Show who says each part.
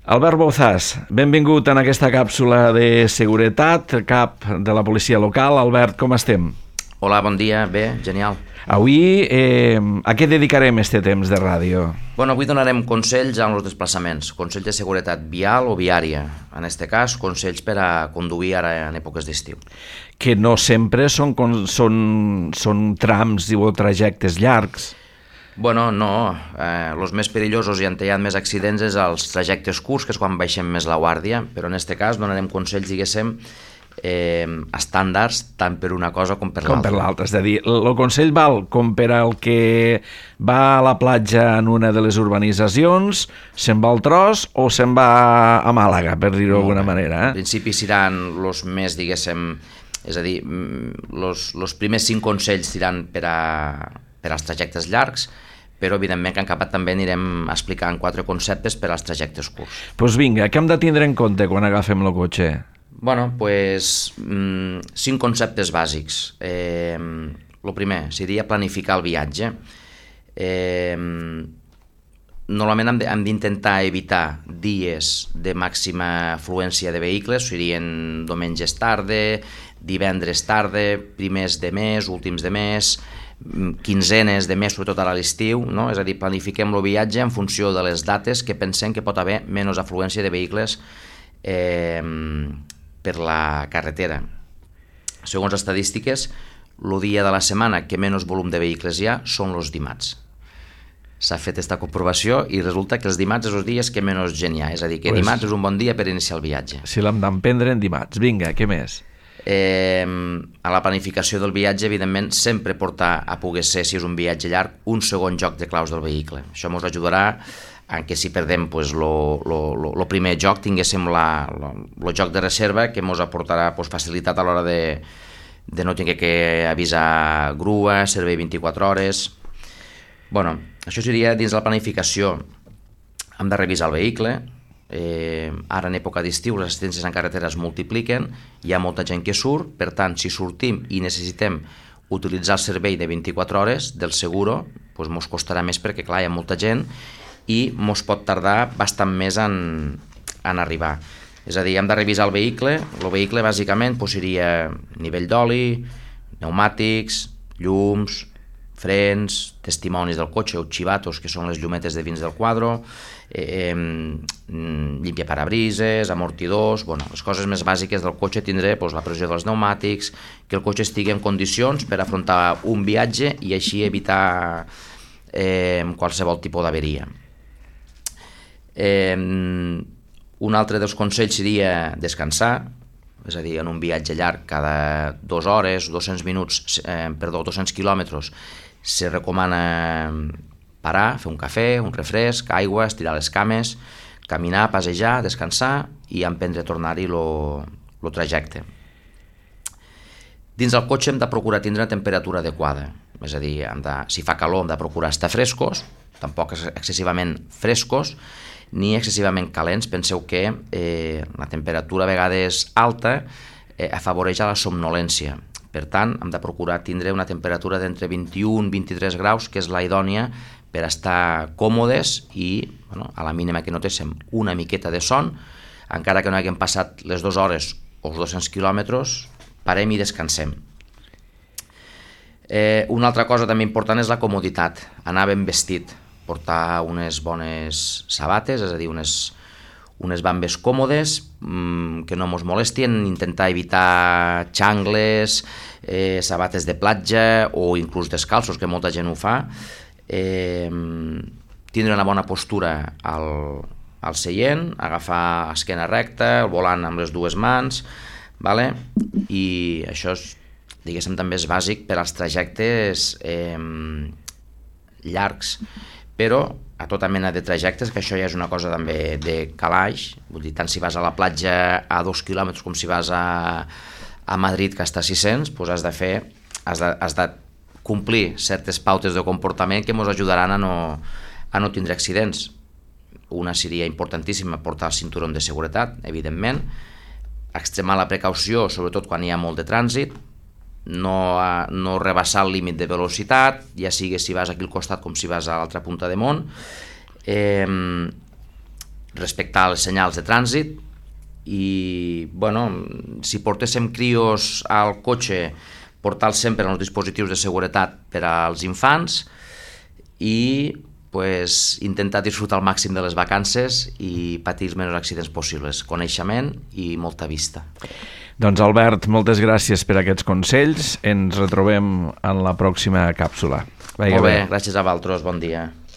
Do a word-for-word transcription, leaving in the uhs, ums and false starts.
Speaker 1: Albert Bouzas, benvingut en aquesta càpsula de seguretat, cap de la policia local. Albert, com estem?
Speaker 2: Hola, bon dia, bé, genial.
Speaker 1: Avui, eh, a què dedicarem este temps de ràdio?
Speaker 2: Bueno, avui donarem consells en els desplaçaments, consells de seguretat vial o viària. En aquest cas, consells per a conduir ara en èpoques d'estiu.
Speaker 1: Que no sempre són, són, són trams o trajectes llargs.
Speaker 2: Bueno, no. Eh, els més perillosos i on hi ha més accidents és els trajectes curts, que és quan baixem més la guàrdia, però en aquest cas donarem consells, diguéssim, eh, estàndards tant per una cosa com per l'altra.
Speaker 1: Com per l'altra, és a dir, el consell val com per al que va a la platja en una de les urbanitzacions, se'n va al Tros o se'n va a Màlaga, per dir-ho d'alguna manera. Eh?
Speaker 2: En principi seran els més, diguéssim, és a dir, els primers cinc consells seran per a per als trajectes llargs, però evidentment que en acabat també anirem explicant quatre conceptes per als trajectes curts.
Speaker 1: Doncs pues vinga, què hem de tindre en compte quan agafem el cotxe?
Speaker 2: Bueno, doncs pues, mm, cinc conceptes bàsics. Eh, el primer seria planificar el viatge. Eh, normalment hem d'intentar evitar dies de màxima afluència de vehicles, serien diumenges tarda, divendres tarda, primers de mes, últims de mes, quinzenes de mes, sobretot a l'estiu, no? És a dir, planifiquem el viatge en funció de les dates que pensem que pot haver menys afluència de vehicles eh, per la carretera. Segons estadístiques, el dia de la setmana que menys volum de vehicles hi ha són els dimarts. S'ha fet aquesta comprovació i resulta que els dimarts és els dies que menys gent hi ha, és a dir, que pues, dimarts és un bon dia per iniciar el viatge.
Speaker 1: Si l'hem d'emprendre en dimarts. Vinga, què més?
Speaker 2: Eh, a la planificació del viatge, evidentment, sempre portar a poder ser, si és un viatge llarg, un segon joc de claus del vehicle. Això ens ajudarà en que si perdem pues, el primer joc, tinguéssim el joc de reserva que ens aportarà pues, facilitat a l'hora de, de no tenir que avisar grua, servei vint-i-quatre hores. Bueno, això seria dins de la planificació. Hem de revisar el vehicle. Eh, ara en època d'estiu les assistències en carretera es multipliquen, hi ha molta gent que surt, per tant si sortim i necessitem utilitzar el servei de vint-i-quatre hores del seguro, doncs mos costarà més perquè clar, hi ha molta gent i mos pot tardar bastant més en, en arribar. És a dir, hem de revisar el vehicle. El vehicle bàsicament doncs, seria nivell d'oli, pneumàtics, llums, frens, testimonis del cotxe o chivatos, que són les llumetes de dins del quadre, eh, llimpia parabrises, amortidors, bueno, les coses més bàsiques del cotxe, tindré doncs, la pressió dels pneumàtics, que el cotxe estigui en condicions per afrontar un viatge i així evitar eh, qualsevol tipus d'averia. Eh, un altre dels consells seria descansar, és a dir, en un viatge llarg cada dues hores, dos-cents minuts, eh, perdó, dos-cents quilòmetres, se recomana parar, fer un cafè, un refresc, aigua, estirar les cames, caminar, passejar, descansar i emprendre a tornar-hi el trajecte. Dins del cotxe hem de procurar tindre una temperatura adequada, és a dir, hem de, si fa calor hem de procurar estar frescos, tampoc excessivament frescos, ni excessivament calents. Penseu que eh, la temperatura a vegades alta eh, afavoreix a la somnolència. Per tant, hem de procurar tindre una temperatura d'entre vint-i-un i vint-i-tres graus, que és la idònia per estar còmodes i, bueno, a la mínima que notéssim una miqueta de son, encara que no haguem passat les dues hores o els dos-cents quilòmetres, parem i descansem. Eh, una altra cosa també important és la comoditat, anar ben vestit, portar unes bones sabates, és a dir, unes, unes bambes còmodes, mmm, que no ens molestien, intentar evitar xangles, eh, sabates de platja o inclús descalços, que molta gent ho fa, eh, tindre una bona postura al, al seient, agafar esquena recta, el volant amb les dues mans, vale? I això és, diguéssim, també és bàsic per als trajectes eh, llargs, però a tota mena de trajectes, que això ja és una cosa també de calaix, vull dir, tant si vas a la platja a dos quilòmetres com si vas a, a Madrid, que està a sis-cents, doncs has de fer, has de, has de complir certes pautes de comportament que ens ajudaran a no, a no tindre accidents. Una seria importantíssima, portar el cinturó de seguretat, evidentment, extremar la precaució, sobretot quan hi ha molt de trànsit, no, no rebassar el límit de velocitat, ja sigui si vas aquí al costat com si vas a l'altra punta de món, eh, respectar els senyals de trànsit i, bueno, si portéssim crios al cotxe, portar sempre els dispositius de seguretat per als infants i pues, intentar disfrutar al màxim de les vacances i patir els menys accidents possibles, coneixement i molta vista.
Speaker 1: Doncs Albert, moltes gràcies per aquests consells. Ens retrobem en la pròxima càpsula.
Speaker 2: Molt bé, gràcies a vosaltres, bon dia.